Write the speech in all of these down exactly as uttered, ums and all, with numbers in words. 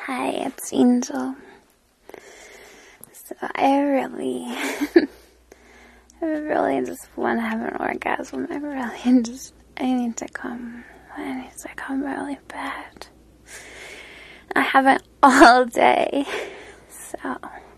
Hi, it's Angel. So I really, I really just want to have an orgasm. I really just, I need to come. I need to come really bad. I haven't all day, so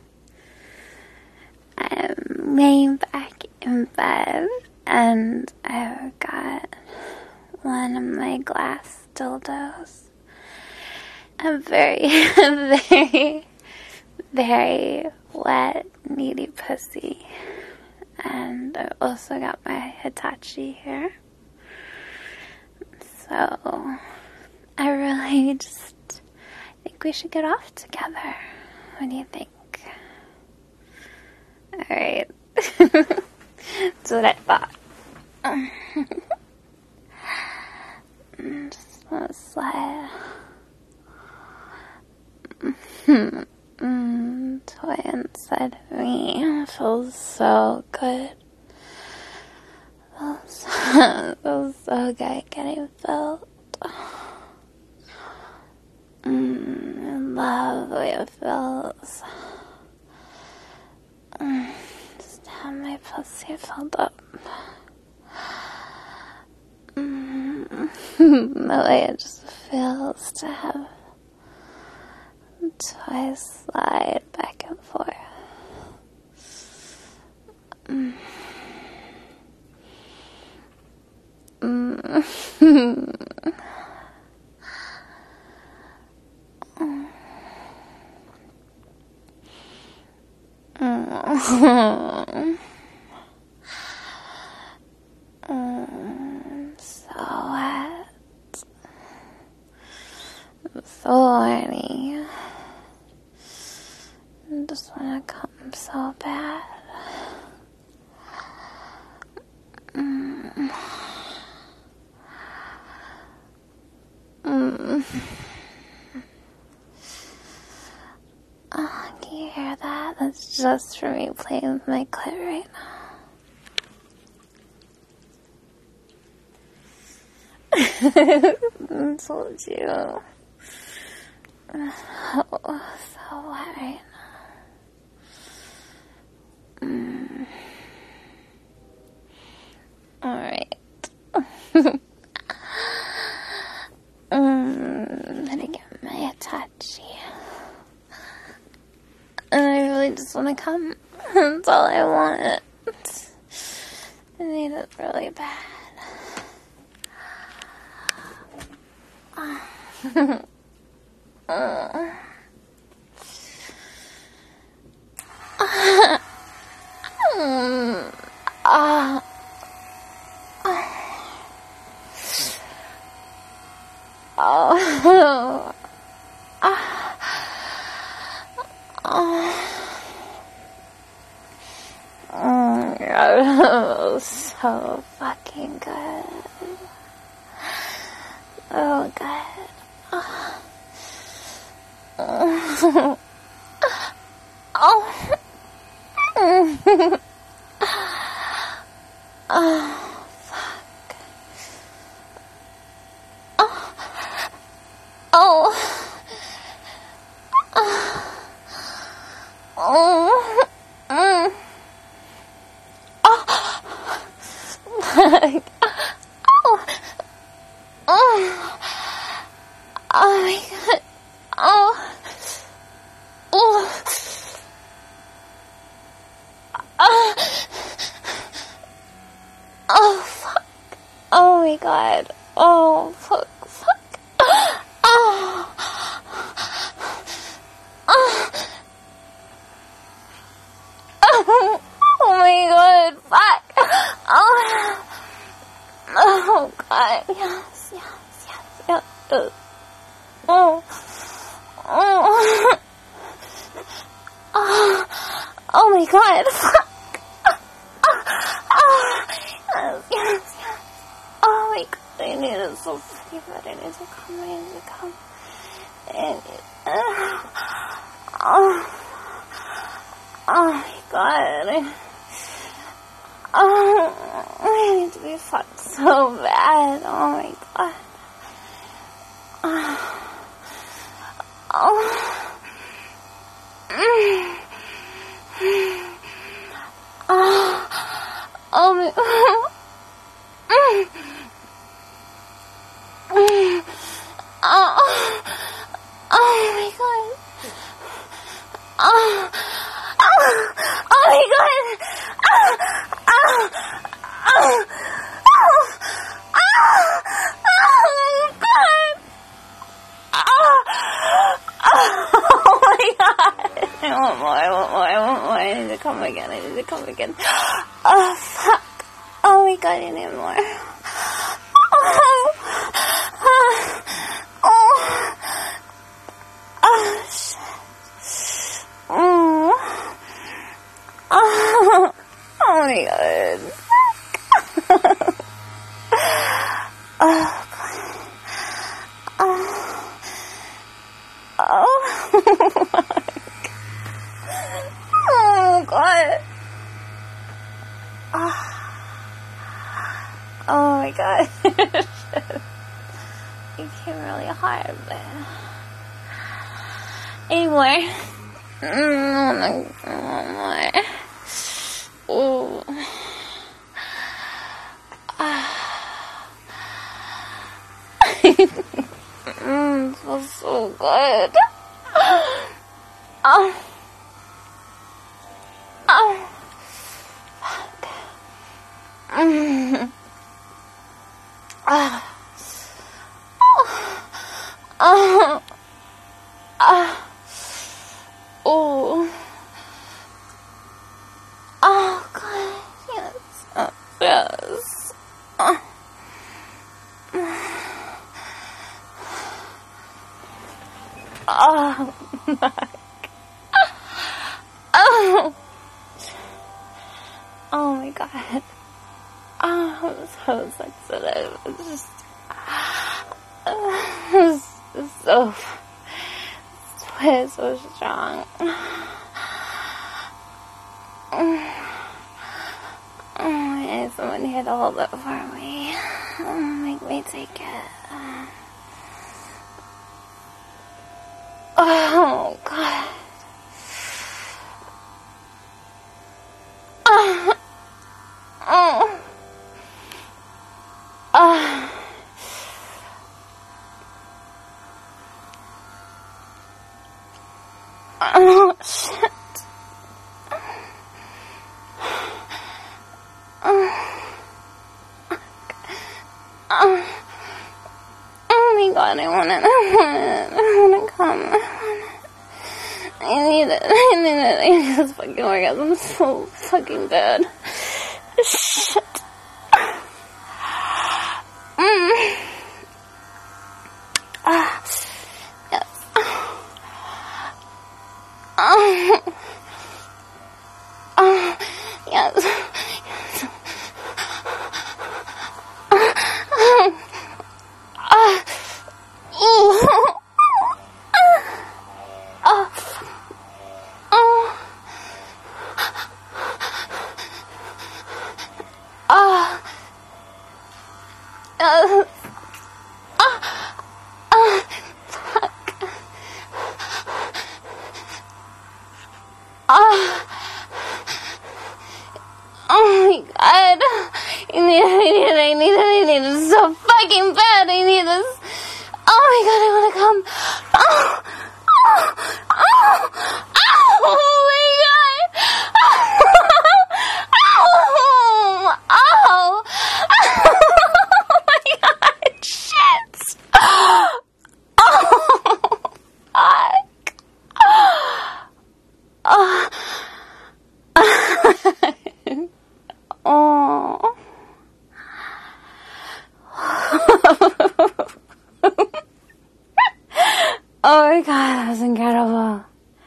I'm laying back in bed, and I've got one of my glass dildos. A very, very, very wet, needy pussy. And I've also got my Hitachi here. So, I really just think we should get off together. What do you think? Alright. That's what I thought. Just want to slide. mm, toy inside of me feels so good. Feels, feels so good getting filled. Mm, I love the way it feels. Mm, just have my pussy filled up. Mm, the way it just feels to have toys slide back and forth. Mm. Mm. mm. mm. So wet. I'm so horny. I just want to come so bad. Mm. Mm. Oh, can you hear that? That's just for me playing with my clit right now. I told you. Oh, so wet right now. Mm. Alright. mm, I'm gonna get my Hitachi. And I really just want to come. That's all I want. I need it really bad. uh. Mm. Ah. Oh. Ah. Oh. Oh my god, that was so fucking good. Oh god. Oh. Oh. Oh. Oh, fuck. Oh. Oh. Oh. Mm. Oh. Fuck. Oh. Oh. Oh my god. Oh. Oh. Oh. Oh, fuck. Oh my god. Oh, fuck, fuck. Oh. Oh. Oh, oh my god, fuck. Oh. Oh god, yes, yes, yes, yes. yes. Oh. Oh. Oh. Oh my god, fuck. Oh. Yes, yes, yes. Oh my god, I need it so pretty, but I need to come, I need to come. I need, uh, oh. Oh my god. I, oh, I need to be fucked so bad. Oh my god. Oh. Oh. Mm. Oh. Oh my. Mm. Mm. Oh. Oh my god. Oh. Oh. Oh my god. Oh. Oh. Oh. Oh. Oh. Oh god. Oh. Oh my god. I want more, I want more, I want more. I need to come again, I need to come again. Oh fuck. Oh my god, I need more. Oh. Oh. Oh. Oh shit. Oh. Oh. Oh my god. Oh god. Oh. Oh. Oh god. Oh. Oh my god. You came really hard, but anymore. Mm, I want more. Oh. Mmm, it feels so good. Oh. Oh. Fuck. Mmm. Ah. Oh. Oh. Ah. Oh. Oh, God. Yes. Oh, yes. Oh. Oh my god. Oh. Oh my god. Oh, I'm so sensitive. It's just, uh, it's, it's so, it's so strong. Oh, I need someone here to hold it for me. Oh, make me take it. Oh, God. Oh. Oh. Oh. Oh, shit. Oh. Oh. Oh my god, I want it. I want it. I want to come. I want it. I need it. I need it. I need this fucking orgasm so fucking bad. Shit. Mm. Ah. Yes. Oh. Oh. Yes. Yes. Oh. Ah. Ooh. Oh. Oh. Oh. Uh. Oh. Oh. Fuck. Oh. Oh my god. I need it, I need it, I need it, I need it so fucking bad. I need this. Oh my god, I wanna come. Oh. Oh. Oh. Oh my god. Oh. Oh. Oh my god. Shit. Oh. Fuck. Oh. Oh. Oh my god, that was incredible.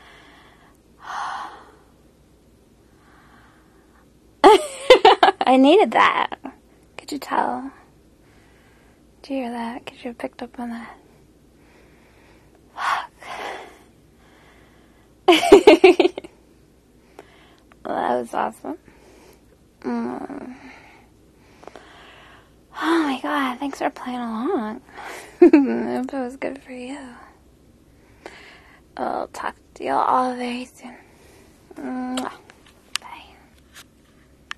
I needed that. Could you tell? Did you hear that? Could you have picked up on that? Fuck. Well, that was awesome. Mm. Oh my god, thanks for playing along. I hope it was good for you. I'll talk to you all very soon. Mwah.